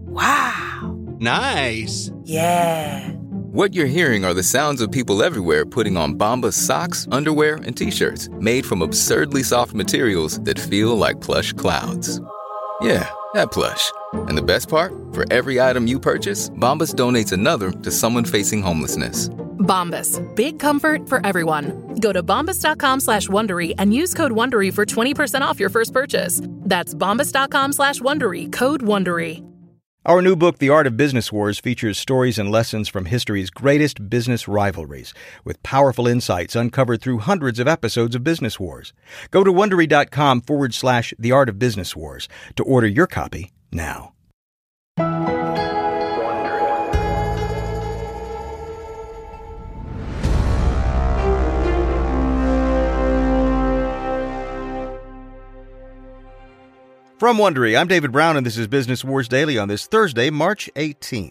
Wow. Nice. Yeah. What you're hearing are the sounds of people everywhere putting on Bombas socks, underwear, and T-shirts made from absurdly soft materials that feel like plush clouds. Yeah, that plush. And the best part? For every item you purchase, Bombas donates another to someone facing homelessness. Bombas. Big comfort for everyone. Go to bombas.com/Wondery and use code Wondery for 20% off your first purchase. That's bombas.com/Wondery. Code Wondery. Our new book, The Art of Business Wars, features stories and lessons from history's greatest business rivalries, with powerful insights uncovered through hundreds of episodes of Business Wars. Go to Wondery.com/The Art of Business Wars to order your copy now. From Wondery, I'm David Brown, and this is Business Wars Daily on this Thursday, March 18th.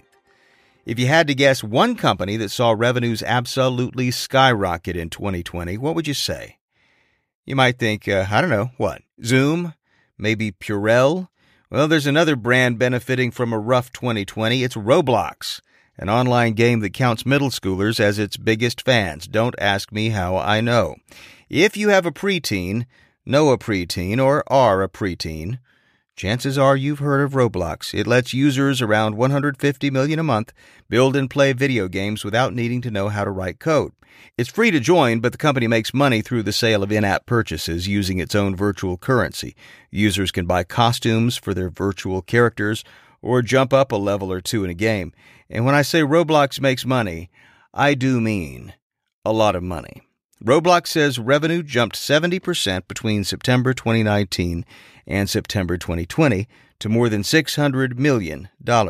If you had to guess one company that saw revenues absolutely skyrocket in 2020, what would you say? You might think, I don't know, what? Zoom? Maybe Purell? Well, there's another brand benefiting from a rough 2020. It's Roblox, an online game that counts middle schoolers as its biggest fans. Don't ask me how I know. If you have a preteen, know a preteen, or are a preteen, chances are you've heard of Roblox. It lets users around 150 million a month build and play video games without needing to know how to write code. It's free to join, but the company makes money through the sale of in-app purchases using its own virtual currency. Users can buy costumes for their virtual characters or jump up a level or two in a game. And when I say Roblox makes money, I do mean a lot of money. Roblox says revenue jumped 70% between September 2019 and September 2020 to more than $600 million.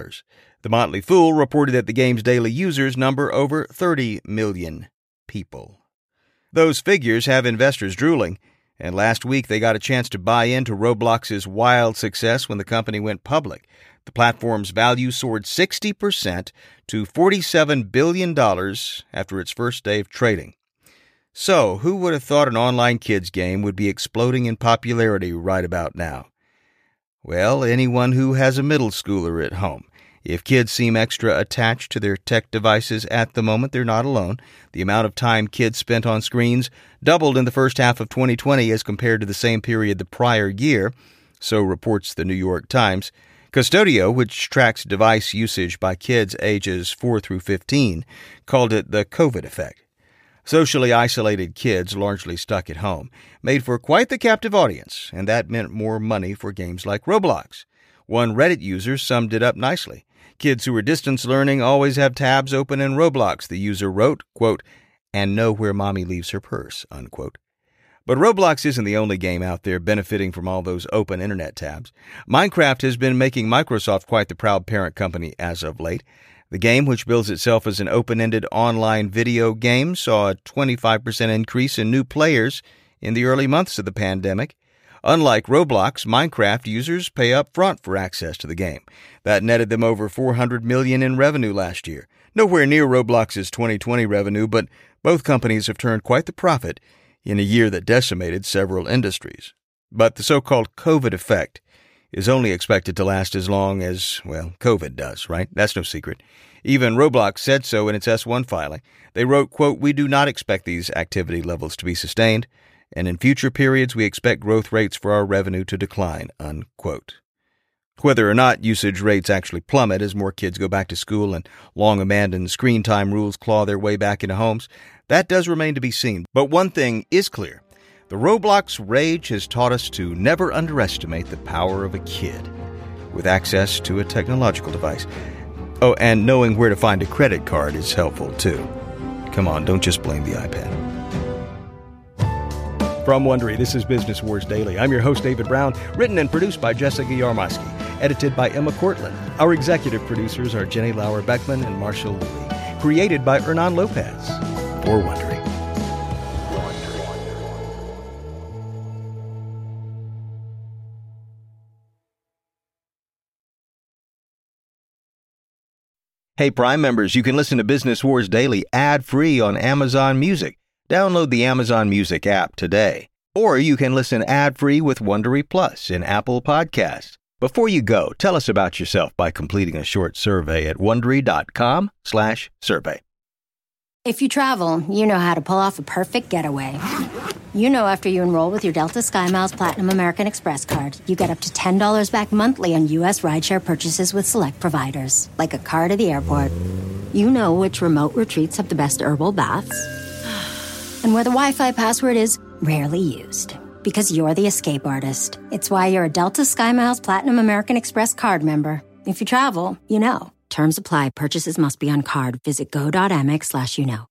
The Motley Fool reported that the game's daily users number over 30 million people. Those figures have investors drooling, and last week they got a chance to buy into Roblox's wild success when the company went public. The platform's value soared 60% to $47 billion after its first day of trading. So, who would have thought an online kids game would be exploding in popularity right about now? Well, anyone who has a middle schooler at home. If kids seem extra attached to their tech devices at the moment, they're not alone. The amount of time kids spent on screens doubled in the first half of 2020 as compared to the same period the prior year, so reports the New York Times. Custodio, which tracks device usage by kids ages 4 through 15, called it the COVID effect. Socially isolated kids, largely stuck at home, made for quite the captive audience, and that meant more money for games like Roblox. One Reddit user summed it up nicely. Kids who are distance learning always have tabs open in Roblox, the user wrote, quote, and know where mommy leaves her purse, unquote. But Roblox isn't the only game out there benefiting from all those open internet tabs. Minecraft has been making Microsoft quite the proud parent company as of late. The game, which bills itself as an open-ended online video game, saw a 25% increase in new players in the early months of the pandemic. Unlike Roblox, Minecraft users pay up front for access to the game. That netted them over $400 million in revenue last year. Nowhere near Roblox's 2020 revenue, but both companies have turned quite the profit in a year that decimated several industries. But the so-called COVID effect is only expected to last as long as, well, COVID does, right? That's no secret. Even Roblox said so in its S1 filing. They wrote, quote, we do not expect these activity levels to be sustained, and in future periods we expect growth rates for our revenue to decline, unquote. Whether or not usage rates actually plummet as more kids go back to school and long-abandoned screen time rules claw their way back into homes, that does remain to be seen. But one thing is clear. The Roblox rage has taught us to never underestimate the power of a kid with access to a technological device. Oh, and knowing where to find a credit card is helpful, too. Come on, don't just blame the iPad. From Wondery, this is Business Wars Daily. I'm your host, David Brown, written and produced by Jessica Yarmosky, edited by Emma Cortland. Our executive producers are Jenny Lauer-Beckman and Marshall Louie. Created by Hernan Lopez. For Wondery. Hey, Prime members, you can listen to Business Wars Daily ad-free on Amazon Music. Download the Amazon Music app today. Or you can listen ad-free with Wondery Plus in Apple Podcasts. Before you go, tell us about yourself by completing a short survey at Wondery.com/survey. If you travel, you know how to pull off a perfect getaway. You know after you enroll with your Delta SkyMiles Platinum American Express card, you get up to $10 back monthly on U.S. rideshare purchases with select providers, like a car to the airport. You know which remote retreats have the best herbal baths, and where the Wi-Fi password is rarely used. Because you're the escape artist. It's why you're a Delta SkyMiles Platinum American Express card member. If you travel, you know. Terms apply. Purchases must be on card. Visit go.amex/you know.